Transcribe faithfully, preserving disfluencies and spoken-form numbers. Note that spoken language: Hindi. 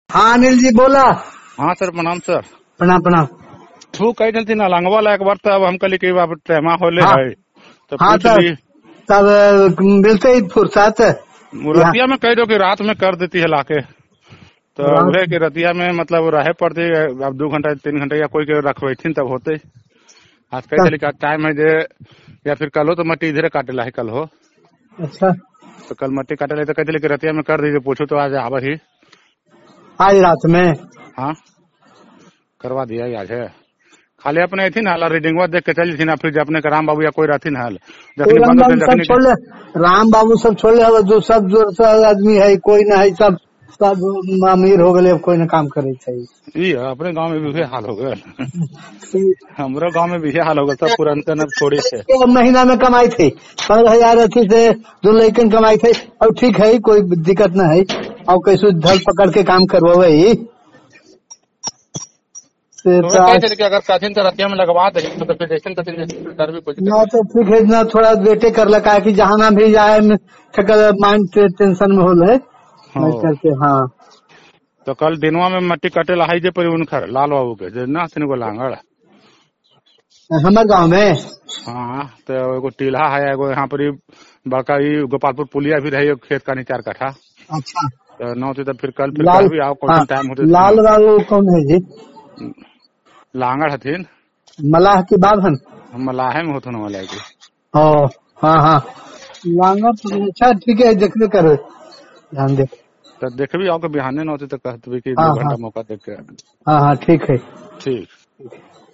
हाँ अनिल जी बोला। हाँ सर, प्रणाम सर। प्रणाम प्रणाम। तू कही थी ना लंगवा ला एक बार, तब हम कल की बात टेमा होले हाँ है तो हाँ पूछ तब ली। तब मिलते ही फुर्सत यहाँ रतिया में कह दो कि रात में कर देती है लाके, तो रात वह कि रतिया में मतलब रहे पड़ती अब दो घंटा तीन घंटा या कोई के रखवेथिन तब होते। आज कह तब। दिली का टाइम है जे, या फिर कल हो तो मट्टी इधरे काटे ला है कल हो, अच्छा तो कल मट्टी काटे ला तो कह दिली कि रतिया में कर दीजिए। पूछो तो आज आवर ही। आज रात में हाँ करवा दिया आज है। खाली अपने थी ना रीडिंगवा देख के चली थी ना, फिर अपने का राम बाबू या कोई रहती ना कोई जखनी राम बंद बाबू होते सब छोड़ ले, राम बाबू सब छोड़ ले, अब जो सब जो सब आदमी है कोई ना है, सब सब अमीर हो गए, अब कोई ना काम करे चाहिए। अपने गांव में भी वही हाल हो गया। हमारे गांव में भी यही हाल हो गया, सब पुरान अब थोड़ी से महीना में कमाई थे पंद्रह हजार अच्छी से जो लड़कन कमाई थे। अब ठीक है कोई दिक्कत न है, अब कैसे धर पकड़ के काम करवा तो कैसे कि अगर कथिन तो रतिया में लगवा दे तो फिर जैसे डर भी कुछ ना, तो ठीक है ना, थोड़ा वेटे कर लगा है कि जहाँ ना भी जाए थकल माइंड टेंशन में हो रहे करके। हाँ तो कल दिनवा में मट्टी कटे लाई जे पर उनखर लाल बाबू के जे ना सिन को लांगड़ हमारे गांव में। हाँ तो एगो टीला है, एगो यहाँ पर बड़का गोपालपुर पुलिया भी रही खेत का चार कट्ठा। अच्छा तो नौ तो फिर कल फिर लाल भी आओ कौन हाँ, टाइम होते लाल बाबू कौन है जी? लांगड़ हथिन मलाह की बाभन मलाहे में होते वाला की। ओ हाँ हाँ लांगड़। अच्छा ठीक है, देखने करो ध्यान दे तो देखबी आओ के बिहाने न होते तो कहते कि हाँ दो घंटा हाँ मौका देख के। हाँ हाँ ठीक है ठीक।